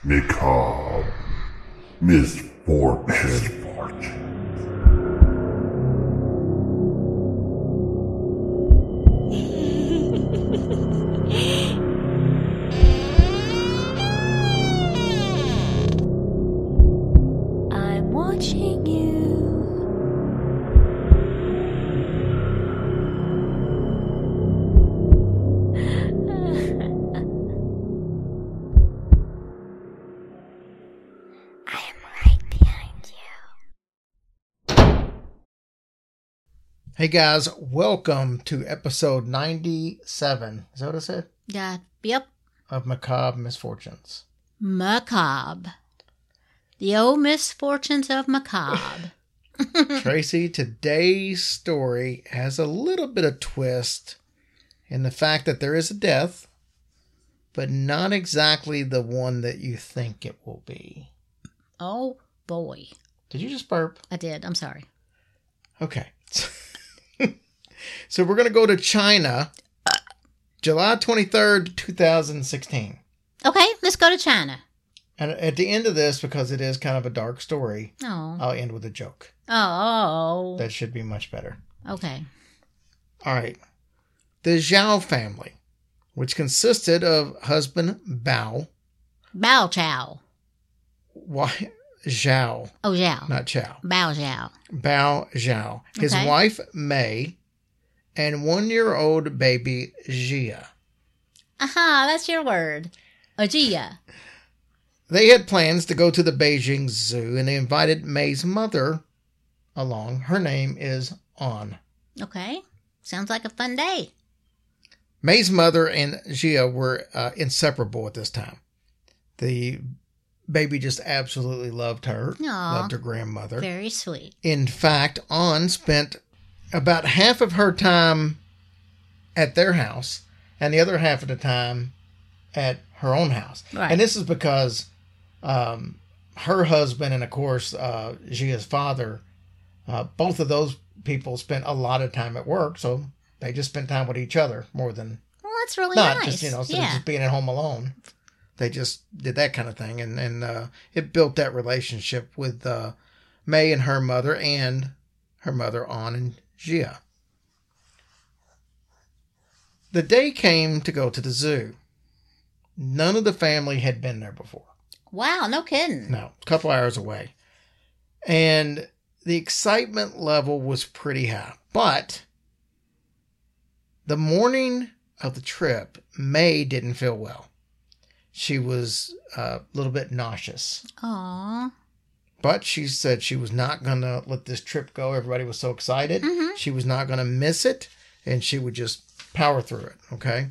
Macabre. Misfortune. I'm watching you. I am right behind you. Hey guys, welcome to episode 97. Is that what I said? Yeah, yep. Of Macabre Misfortunes. Macabre. The old misfortunes of Macabre. Tracy, today's story has a little bit of twist in the fact that there is a death, but not exactly the one that you think it will be. Oh, boy. Did you just burp? I did. I'm sorry. Okay. So we're going to go to China, July 23rd, 2016. Okay, let's go to China. And at the end of this, because it is kind of a dark story, Oh. I'll end with a joke. Oh. That should be much better. Okay. All right. The Zhao family, which consisted of husband Bao. Bow Chow. Why? Zhao, Oh, Zhao. not Chow. Bow Zhao. Bao Zhao. His Okay. wife, Mei, and 1-year-old baby, Jia. Aha, that's your word. Ajia. They had plans to go to the Beijing Zoo, and they invited Mei's mother along. Her name is An. Okay. Sounds like a fun day. Mei's mother and Jia were inseparable at this time. The baby just absolutely loved her, Aw. loved her grandmother. Very sweet. In fact, An spent about half of her time at their house and the other half of the time at her own house. Right. And this is because her husband and, of course, Jia's father, both of those people spent a lot of time at work, so they just spent time with each other more than Well, that's really not nice. just, instead of yeah. just being at home alone. They just did that kind of thing, and it built that relationship with Mei and her mother An and Jia. The day came to go to the zoo. None of the family had been there before. Wow, no kidding. No, a couple hours away. And the excitement level was pretty high. But the morning of the trip, Mei didn't feel well. She was a little bit nauseous. Aw. But she said she was not going to let this trip go. Everybody was so excited. Mhm. She was not going to miss it. And she would just power through it. Okay?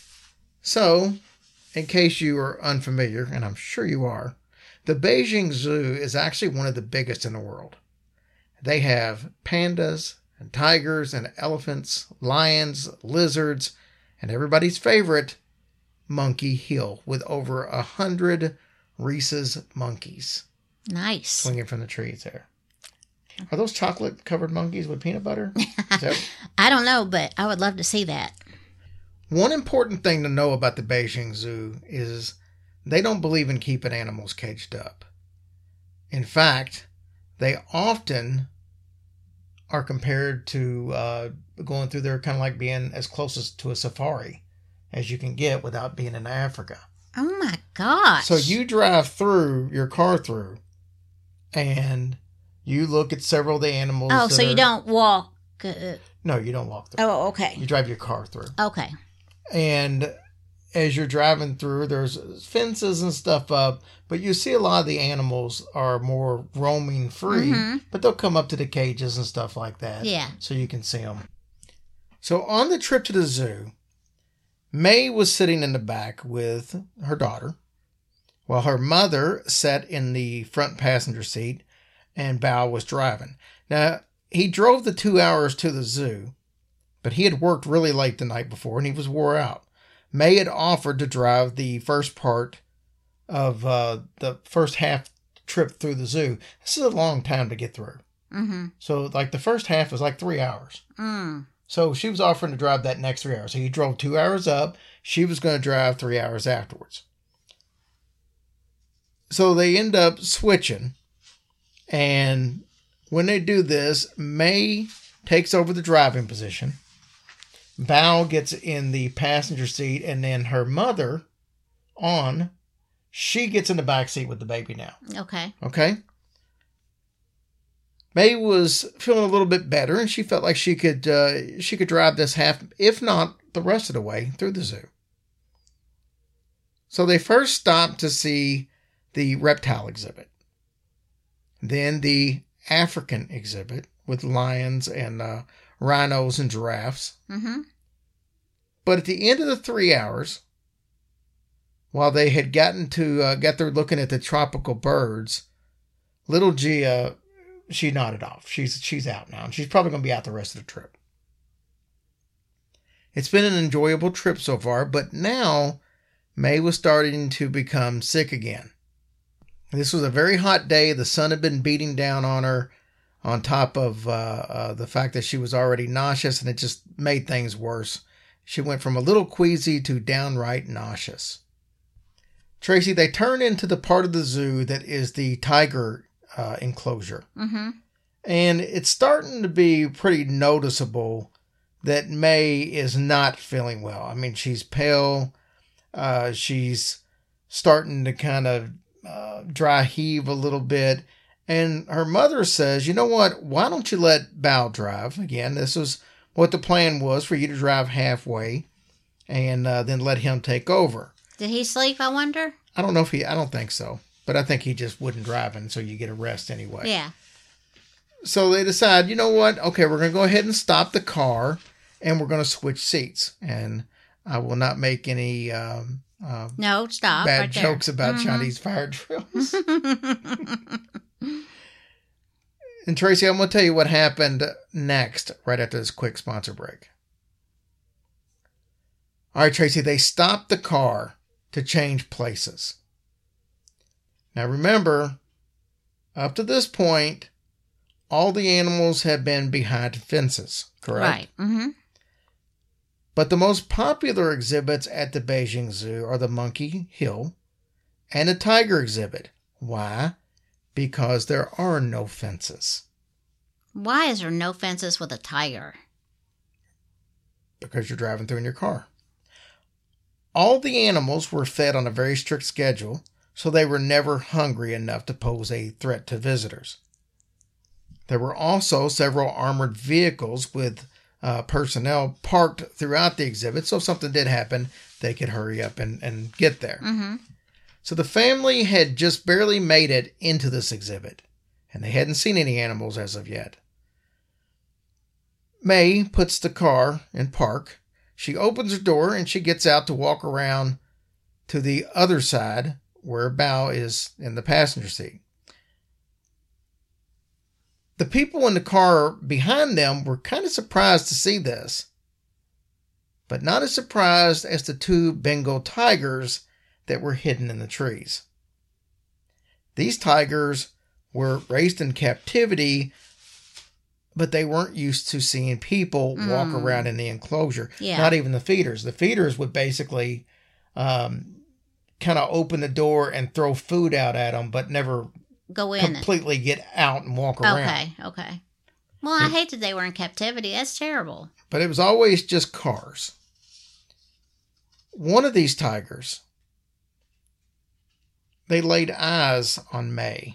So, in case you are unfamiliar, and I'm sure you are, the Beijing Zoo is actually one of the biggest in the world. They have pandas and tigers and elephants, lions, lizards, and everybody's favorite, Monkey Hill, with over 100 rhesus monkeys Nice. swinging from the trees there. Are those chocolate-covered monkeys with peanut butter? Is that- I don't know, but I would love to see that. One important thing to know about the Beijing Zoo is they don't believe in keeping animals caged up. In fact, they often are compared to going through there kind of like being as close as to a safari as you can get without being in Africa. Oh my gosh. So you drive through your car through and you look at several of the animals. Oh, that so you are- don't walk. No, you don't walk through. Oh, okay. You drive your car through. Okay. And as you're driving through, there's fences and stuff up, but you see a lot of the animals are more roaming free, Mhm. but they'll come up to the cages and stuff like that. Yeah. So you can see them. So on the trip to the zoo, Mei was sitting in the back with her daughter, while her mother sat in the front passenger seat and Bao was driving. Now, he drove the 2 hours to the zoo, but he had worked really late the night before and he was wore out. Mei had offered to drive the first part of the first half trip through the zoo. This is a long time to get through. Mm-hmm. So, like, the first half was like 3 hours. Mm. So she was offering to drive that next 3 hours. So he drove 2 hours up. She was going to drive 3 hours afterwards. So they end up switching. And when they do this, May takes over the driving position. Bao gets in the passenger seat, and then her mother, she gets in the back seat with the baby now. Okay. Okay? May was feeling a little bit better, and she felt like she could drive this half, if not the rest of the way, through the zoo. So they first stopped to see the reptile exhibit. Then the African exhibit with lions and rhinos and giraffes. Mm-hmm. But at the end of the 3 hours, while they had got there looking at the tropical birds, little Gia, she nodded off. She's out now, and she's probably going to be out the rest of the trip. It's been an enjoyable trip so far, but now May was starting to become sick again. This was a very hot day. The sun had been beating down on her, on top of the fact that she was already nauseous, and it just made things worse. She went from a little queasy to downright nauseous. Tracy, they turn into the part of the zoo that is the tiger enclosure. Mm-hmm. And it's starting to be pretty noticeable that May is not feeling well. I mean, she's pale. She's starting to kind of dry heave a little bit. And her mother says, you know what? Why don't you let Bao drive? Again, this is what the plan was, for you to drive halfway and then let him take over. Did he sleep, I wonder? I don't think so. But I think he just wouldn't drive, and so you get a rest anyway. Yeah. So they decide, you know what? Okay, we're going to go ahead and stop the car, and we're going to switch seats. And I will not make any No, stop. bad right jokes there. about Mhm. Chinese fire drills. And Tracy, I'm going to tell you what happened next, right after this quick sponsor break. All right, Tracy, they stopped the car to change places. Now remember, up to this point, all the animals have been behind fences, correct? Right. Mm-hmm. But the most popular exhibits at the Beijing Zoo are the Monkey Hill and the Tiger exhibit. Why? Because there are no fences. Why is there no fences with a tiger? Because you're driving through in your car. All the animals were fed on a very strict schedule, so they were never hungry enough to pose a threat to visitors. There were also several armored vehicles with personnel parked throughout the exhibit, so if something did happen, they could hurry up and get there. Mm-hmm. So the family had just barely made it into this exhibit, and they hadn't seen any animals as of yet. May puts the car in park. She opens her door and she gets out to walk around to the other side where Bao is in the passenger seat. The people in the car behind them were kind of surprised to see this, but not as surprised as the two Bengal tigers that were hidden in the trees. These tigers were raised in captivity, but they weren't used to seeing people walk around in the enclosure. Yeah. Not even the feeders. The feeders would basically kind of open the door and throw food out at them, but never Go in. completely get out and walk around. Okay. Well, I hate that they were in captivity. That's terrible. But it was always just cars. One of these tigers, they laid eyes on May.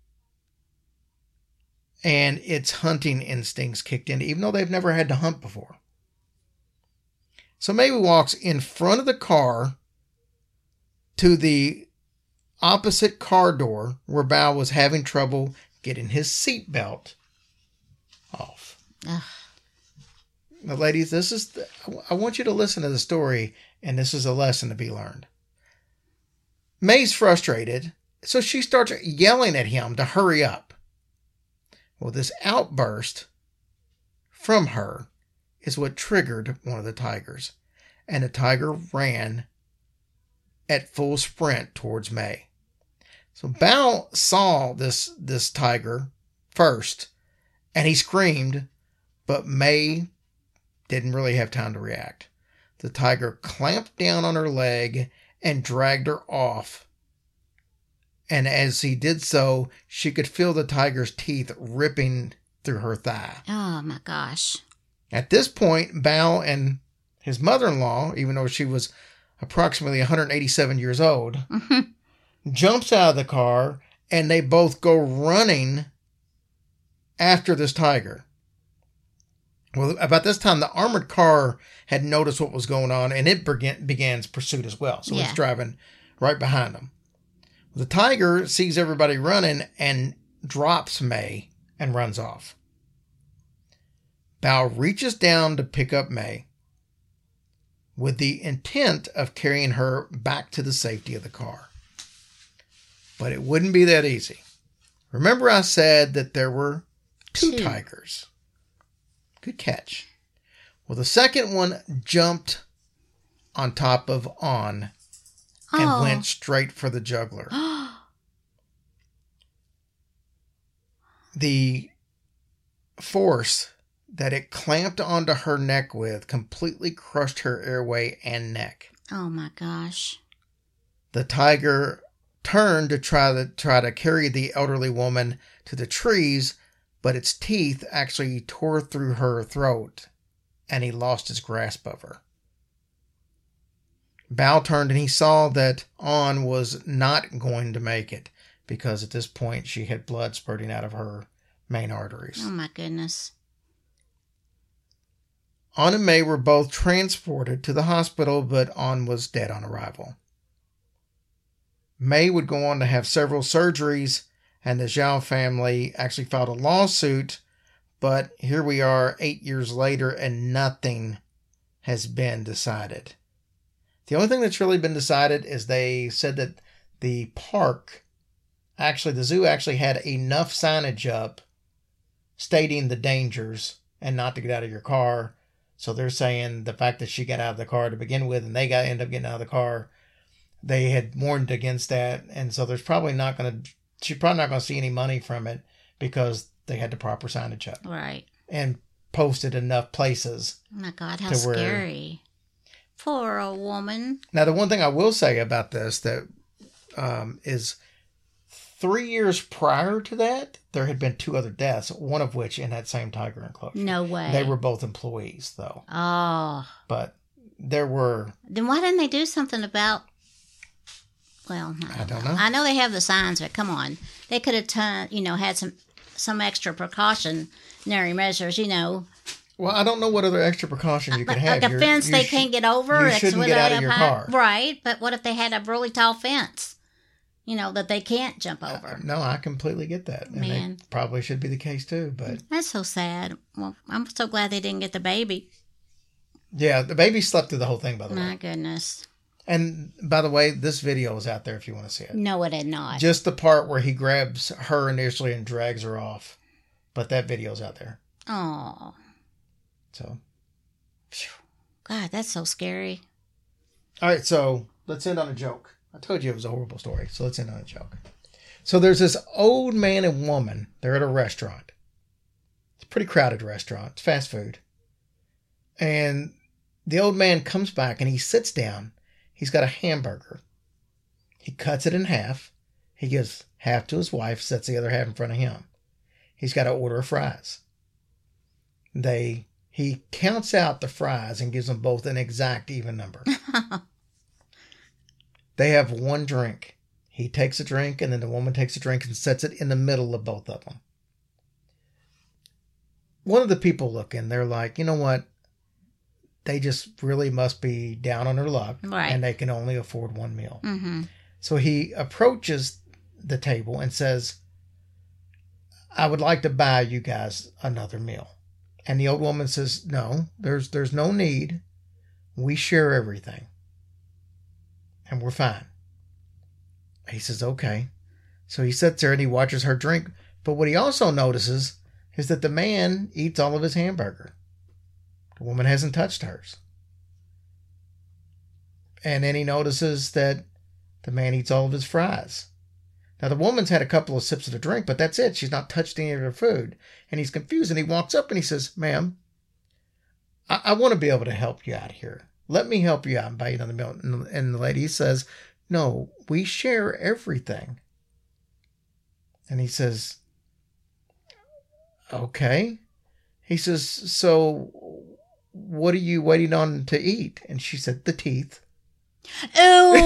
And its hunting instincts kicked in, even though they've never had to hunt before. So May walks in front of the car to the opposite car door where Bao was having trouble getting his seatbelt off. Ugh. Now, ladies, I want you to listen to the story, and this is a lesson to be learned. May's frustrated, so she starts yelling at him to hurry up. Well, this outburst from her is what triggered one of the tigers, and the tiger ran at full sprint towards May. So Bao saw this tiger first, and he screamed, but May didn't really have time to react. The tiger clamped down on her leg and dragged her off And as he did so, she could feel the tiger's teeth ripping through her thigh. Oh my gosh. At this point, Bao and his mother-in-law, even though she was approximately 187 years old, jumps out of the car, and they both go running after this tiger. Well, about this time, the armored car had noticed what was going on, and it began pursuit as well. So it's driving right behind them. The tiger sees everybody running and drops May and runs off. Bao reaches down to pick up May with the intent of carrying her back to the safety of the car. But it wouldn't be that easy. Remember I said that there were two tigers. Good catch. Well, the second one jumped on top of On and went straight for the juggler. The force that it clamped onto her neck with completely crushed her airway and neck. Oh my gosh. The tiger turned to try to carry the elderly woman to the trees, but its teeth actually tore through her throat, and he lost his grasp of her. Bao turned and he saw that On was not going to make it, because at this point she had blood spurting out of her main arteries. Oh my goodness. On and May were both transported to the hospital, but On was dead on arrival. May would go on to have several surgeries, and the Zhao family actually filed a lawsuit, but here we are 8 years later and nothing has been decided. The only thing that's really been decided is they said that the zoo actually had enough signage up stating the dangers and not to get out of your car. So they're saying the fact that she got out of the car to begin with and they ended up getting out of the car, they had warned against that. And so she's probably not going to see any money from it because they had the proper signage up. Right. And posted enough places. Oh my God, how scary. Poor old woman. Now, the one thing I will say about this that is 3 years prior to that, there had been 2 other deaths, one of which in that same tiger enclosure. No way. They were both employees, though. Oh. But there were... Then why didn't they do something about... Well, I don't know. I know they have the signs, but come on. They could have had some extra precautionary measures, Well, I don't know what other extra precaution you could have. Like a fence they can't get over. You shouldn't get out of your car. Right, but what if they had a really tall fence, that they can't jump over? No, I completely get that. And it probably should be the case too, but... That's so sad. Well, I'm so glad they didn't get the baby. Yeah, the baby slept through the whole thing, by the way. My goodness. And by the way, this video is out there if you want to see it. No, it did not. Just the part where he grabs her initially and drags her off. But that video's out there. Oh. So. God, that's so scary. All right, so let's end on a joke. I told you it was a horrible story, so let's end on a joke. So there's this old man and woman. They're at a restaurant. It's a pretty crowded restaurant. It's fast food. And the old man comes back and he sits down. He's got a hamburger. He cuts it in half. He gives half to his wife, sets the other half in front of him. He's got to order fries. He counts out the fries and gives them both an exact even number. They have one drink. He takes a drink and then the woman takes a drink and sets it in the middle of both of them. One of the people look in, they're like, you know what? They just really must be down on their luck. Right. And they can only afford one meal. Mm-hmm. So he approaches the table and says, I would like to buy you guys another meal. And the old woman says, no, there's no need. We share everything. And we're fine. He says, okay. So he sits there and he watches her drink. But what he also notices is that the man eats all of his hamburger. The woman hasn't touched hers. And then he notices that the man eats all of his fries. Now, the woman's had a couple of sips of the drink, but that's it. She's not touched any of her food. And he's confused, and he walks up and he says, ma'am, I want to be able to help you out here. Let me help you out and buy you another meal. And the lady says, no, we share everything. And he says, okay. He says, so what are you waiting on to eat? And she said, the teeth. Ooh,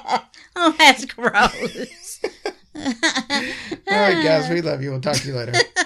oh, that's gross. All right, guys, we love you. We'll talk to you later.